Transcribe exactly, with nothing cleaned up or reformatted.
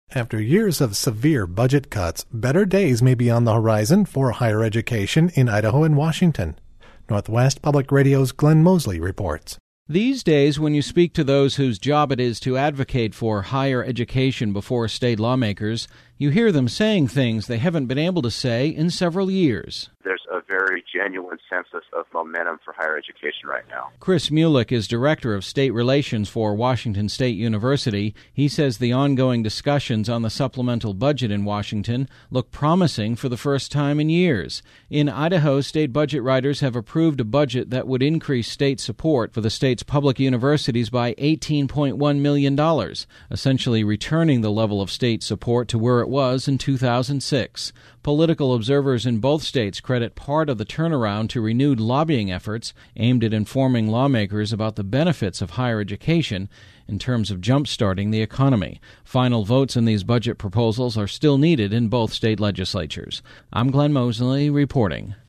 After years of severe budget cuts, better days may be on the horizon for higher education in Idaho and Washington. Northwest Public Radio's Glenn Mosley reports. These days, when you speak to those whose job it is to advocate for higher education before state lawmakers, you hear them saying things they haven't been able to say in several years. There's a very genuine sense of, of momentum for higher education right now. Chris Mulick is Director of State Relations for Washington State University. He says the ongoing discussions on the supplemental budget in Washington look promising for the first time in years. In Idaho, state budget writers have approved a budget that would increase state support for the state's public universities by eighteen point one million dollars, essentially returning the level of state support to where it was in two thousand six. Political observers in both states credit part of the turnaround to renewed lobbying efforts aimed at informing lawmakers about the benefits of higher education in terms of jump-starting the economy. Final votes on these budget proposals are still needed in both state legislatures. I'm Glenn Mosley reporting.